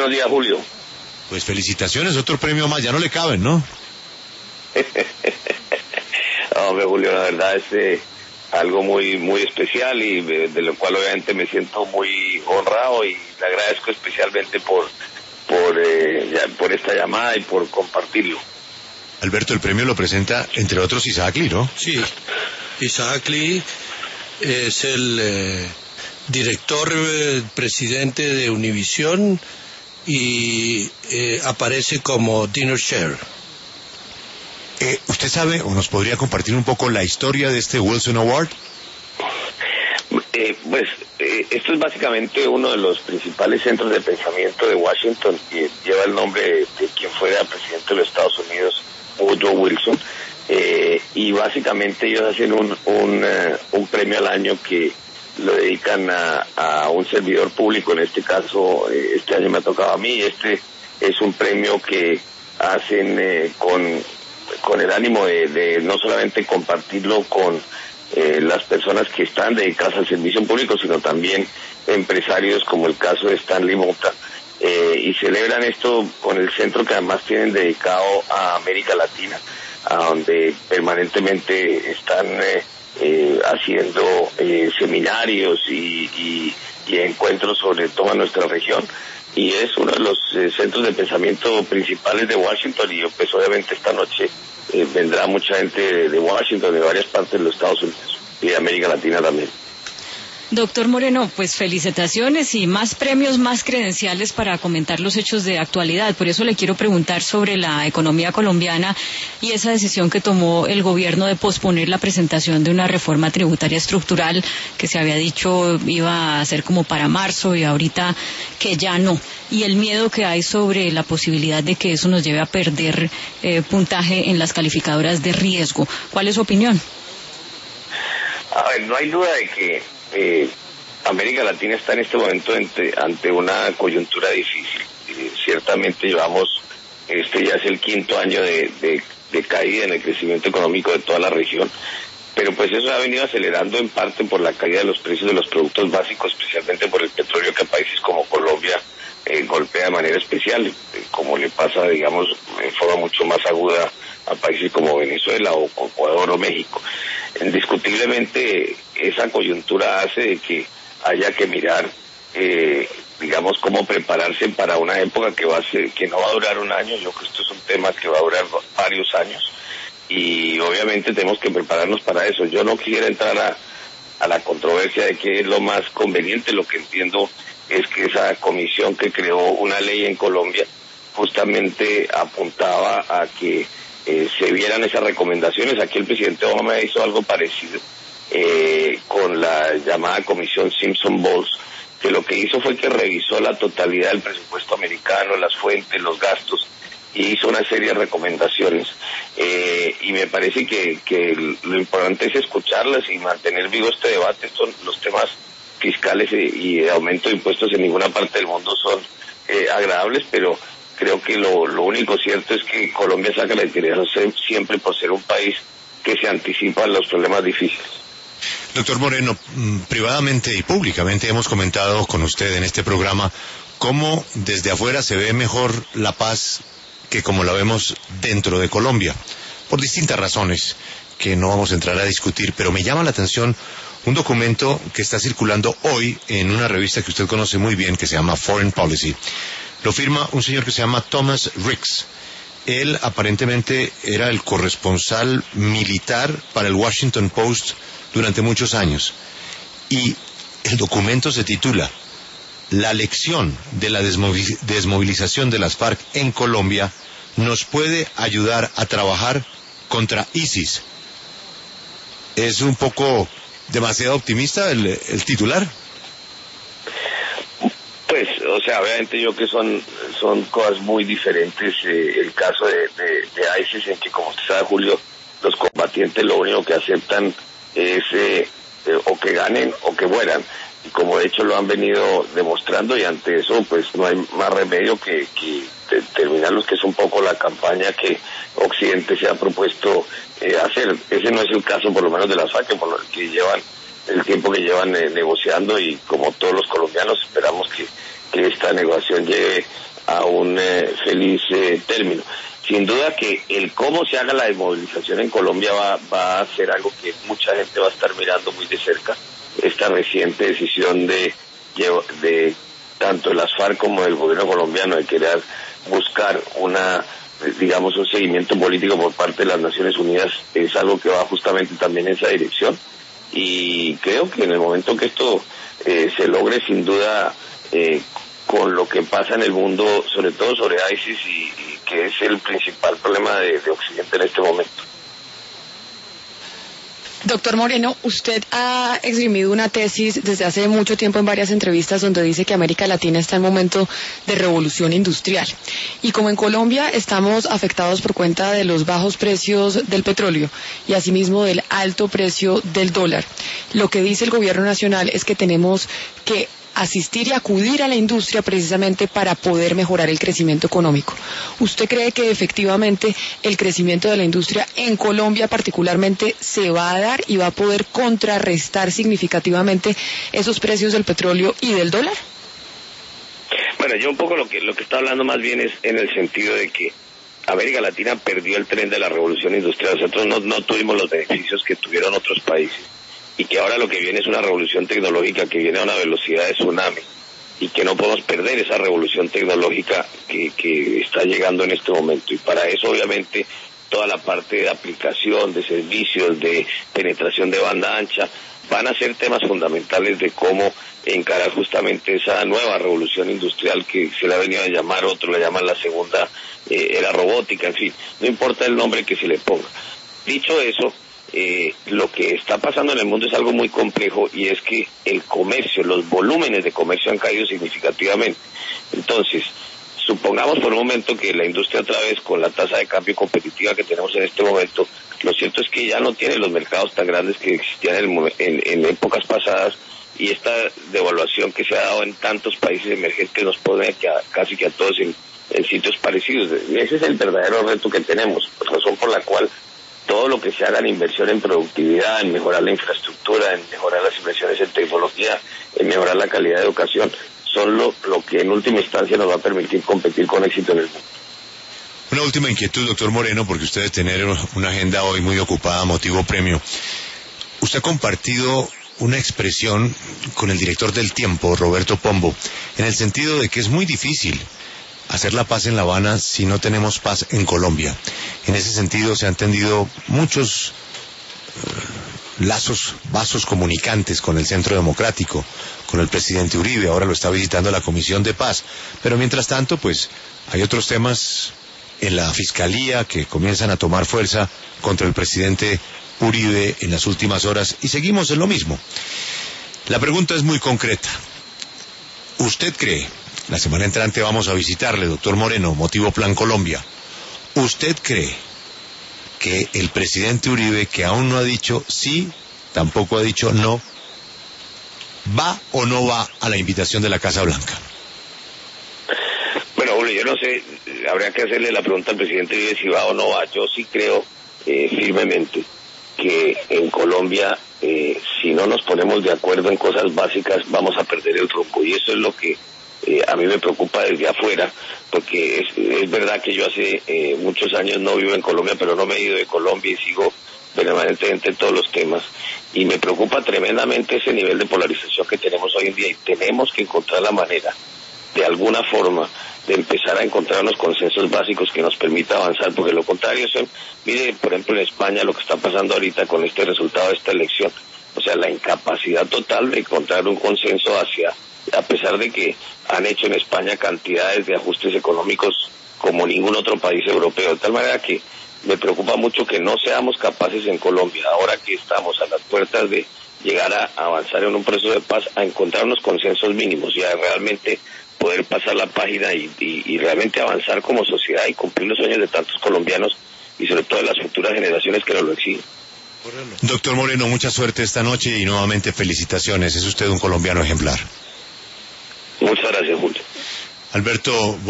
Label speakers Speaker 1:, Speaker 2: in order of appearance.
Speaker 1: buenos días, Julio.
Speaker 2: Pues felicitaciones, otro premio más, ya no le caben, ¿no?
Speaker 1: Hombre, Julio, la verdad es algo muy muy especial y de lo cual obviamente me siento muy honrado y le agradezco especialmente por esta llamada y por compartirlo.
Speaker 2: Alberto, el premio lo presenta, entre otros, Isaac Lee, ¿no?
Speaker 3: Sí, Isaac Lee es el director, presidente de Univision y aparece como Dinner Share.
Speaker 2: ¿Usted sabe o nos podría compartir un poco la historia de este Wilson Award?
Speaker 1: Esto es básicamente uno de los principales centros de pensamiento de Washington y lleva el nombre de quien fuera presidente de los Estados Unidos, Woodrow Wilson, y básicamente ellos hacen un premio al año que lo dedican a un servidor público. En este caso, este año me ha tocado a mí. Este es un premio que hacen con el ánimo de no solamente compartirlo con las personas que están dedicadas al servicio público, sino también empresarios, como el caso de Stanley Mota, y celebran esto con el centro que además tienen dedicado a América Latina, a donde permanentemente están haciendo seminarios y encuentros sobre toda nuestra región, y es uno de los centros de pensamiento principales de Washington. Y pues obviamente esta noche vendrá mucha gente de Washington, de varias partes de los Estados Unidos y de América Latina también.
Speaker 4: Doctor Moreno, pues felicitaciones y más premios, más credenciales para comentar los hechos de actualidad. Por eso le quiero preguntar sobre la economía colombiana y esa decisión que tomó el gobierno de posponer la presentación de una reforma tributaria estructural que se había dicho iba a ser como para marzo y ahorita que ya no. Y el miedo que hay sobre la posibilidad de que eso nos lleve a perder puntaje en las calificadoras de riesgo. ¿Cuál es su opinión?
Speaker 1: A ver, no hay duda de que América Latina está en este momento ante una coyuntura difícil. Ciertamente llevamos, ya es el quinto año de caída en el crecimiento económico de toda la región, pero pues eso ha venido acelerando en parte por la caída de los precios de los productos básicos, especialmente por el petróleo, que a países como Colombia golpea de manera especial, como le pasa, digamos, en forma mucho más aguda a países como Venezuela o Ecuador o México. Indiscutiblemente esa coyuntura hace de que haya que mirar, digamos, cómo prepararse para una época que no va a durar un año. Yo creo que esto es un tema que va a durar varios años y obviamente tenemos que prepararnos para eso. Yo no quisiera entrar a la controversia de qué es lo más conveniente. Lo que entiendo es que esa comisión que creó una ley en Colombia justamente apuntaba a que se vieran esas recomendaciones. Aquí el presidente Obama hizo algo parecido con la llamada comisión Simpson-Bowles, que lo que hizo fue que revisó la totalidad del presupuesto americano, las fuentes, los gastos, y hizo una serie de recomendaciones. Y me parece que lo importante es escucharlas y mantener vivo este debate. Los temas fiscales y de aumento de impuestos en ninguna parte del mundo son agradables, pero creo que lo único cierto es que Colombia saca la diferencia siempre por ser un país que se anticipa a los problemas difíciles.
Speaker 2: Doctor Moreno, privadamente y públicamente hemos comentado con usted en este programa cómo desde afuera se ve mejor la paz que como la vemos dentro de Colombia, por distintas razones que no vamos a entrar a discutir, pero me llama la atención un documento que está circulando hoy en una revista que usted conoce muy bien, que se llama Foreign Policy. Lo firma un señor que se llama Thomas Ricks. Él aparentemente era el corresponsal militar para el Washington Post durante muchos años. Y el documento se titula La lección de la desmovilización de las FARC en Colombia nos puede ayudar a trabajar contra ISIS. ¿Es un poco demasiado optimista el titular?
Speaker 1: Pues, o sea, obviamente yo que son cosas muy diferentes. El caso de ISIS, en que, como usted sabe, Julio, los combatientes lo único que aceptan es o que ganen o que mueran, y como de hecho lo han venido demostrando, y ante eso pues no hay más remedio que terminarlos, que es un poco la campaña que Occidente se ha propuesto hacer. Ese no es el caso, por lo menos, de las FARC, por lo que llevan el tiempo que llevan negociando, y como todos los colombianos esperamos que esta negociación lleve a un feliz término. Sin duda que el cómo se haga la desmovilización en Colombia va a ser algo que mucha gente va a estar mirando muy de cerca. Esta reciente decisión de tanto las FARC como del gobierno colombiano de querer buscar un seguimiento político por parte de las Naciones Unidas es algo que va justamente también en esa dirección, y creo que en el momento que esto se logre, sin duda, con lo que pasa en el mundo, sobre todo sobre ISIS, y que es el principal problema de Occidente en este momento.
Speaker 5: Doctor Moreno, usted ha esgrimido una tesis desde hace mucho tiempo en varias entrevistas donde dice que América Latina está en momento de revolución industrial. Y como en Colombia estamos afectados por cuenta de los bajos precios del petróleo y asimismo del alto precio del dólar, lo que dice el gobierno nacional es que tenemos que asistir y acudir a la industria precisamente para poder mejorar el crecimiento económico. ¿Usted cree que efectivamente el crecimiento de la industria en Colombia particularmente se va a dar y va a poder contrarrestar significativamente esos precios del petróleo y del dólar?
Speaker 1: Bueno, yo un poco lo que está hablando más bien es en el sentido de que América Latina perdió el tren de la revolución industrial. Nosotros no tuvimos los beneficios que tuvieron otros países, y que ahora lo que viene es una revolución tecnológica que viene a una velocidad de tsunami, y que no podemos perder esa revolución tecnológica que está llegando en este momento. Y para eso, obviamente, toda la parte de aplicación, de servicios, de penetración de banda ancha, van a ser temas fundamentales de cómo encarar justamente esa nueva revolución industrial que se le ha venido a llamar, otros le llaman la segunda era robótica, en fin, no importa el nombre que se le ponga. Dicho eso, lo que está pasando en el mundo es algo muy complejo, y es que el comercio, los volúmenes de comercio han caído significativamente. Entonces, supongamos por un momento que la industria, otra vez con la tasa de cambio competitiva que tenemos en este momento, lo cierto es que ya no tiene los mercados tan grandes que existían en épocas pasadas, y esta devaluación que se ha dado en tantos países emergentes nos pone casi que a todos en sitios parecidos. Ese es el verdadero reto que tenemos, razón por la cual todo lo que se haga en inversión en productividad, en mejorar la infraestructura, en mejorar las inversiones en tecnología, en mejorar la calidad de educación, son lo que en última instancia nos va a permitir competir con éxito en el mundo.
Speaker 2: Una última inquietud, doctor Moreno, porque usted debe tener una agenda hoy muy ocupada, motivo premio. Usted ha compartido una expresión con el director del Tiempo, Roberto Pombo, en el sentido de que es muy difícil hacer la paz en La Habana si no tenemos paz en Colombia. En ese sentido se han tendido muchos vasos comunicantes con el Centro Democrático, con el presidente Uribe, ahora lo está visitando la Comisión de Paz, pero mientras tanto pues hay otros temas en la Fiscalía que comienzan a tomar fuerza contra el presidente Uribe en las últimas horas, y seguimos en lo mismo. La pregunta es muy concreta. ¿Usted cree? La semana entrante vamos a visitarle, doctor Moreno, motivo Plan Colombia. ¿Usted cree que el presidente Uribe, que aún no ha dicho sí, tampoco ha dicho no, va o no va a la invitación de la Casa Blanca?
Speaker 1: Bueno, Julio, yo no sé, habría que hacerle la pregunta al presidente Uribe si va o no va. Yo sí creo firmemente que en Colombia, si no nos ponemos de acuerdo en cosas básicas, vamos a perder el rumbo, y eso es lo que a mí me preocupa desde afuera, porque es verdad que yo hace muchos años no vivo en Colombia, pero no me he ido de Colombia y sigo permanentemente en todos los temas, y me preocupa tremendamente ese nivel de polarización que tenemos hoy en día, y tenemos que encontrar la manera, de alguna forma, de empezar a encontrar unos consensos básicos que nos permita avanzar, porque lo contrario mire, por ejemplo, en España lo que está pasando ahorita con este resultado de esta elección, o sea, la incapacidad total de encontrar un consenso a pesar de que han hecho en España cantidades de ajustes económicos como ningún otro país europeo, de tal manera que me preocupa mucho que no seamos capaces en Colombia, ahora que estamos a las puertas de llegar a avanzar en un proceso de paz, a encontrar unos consensos mínimos y a realmente poder pasar la página y realmente avanzar como sociedad y cumplir los sueños de tantos colombianos y sobre todo de las futuras generaciones que nos lo exigen.
Speaker 2: Doctor Moreno, mucha suerte esta noche y nuevamente felicitaciones, es usted un colombiano ejemplar.
Speaker 1: Muchas gracias, Julio.
Speaker 2: Alberto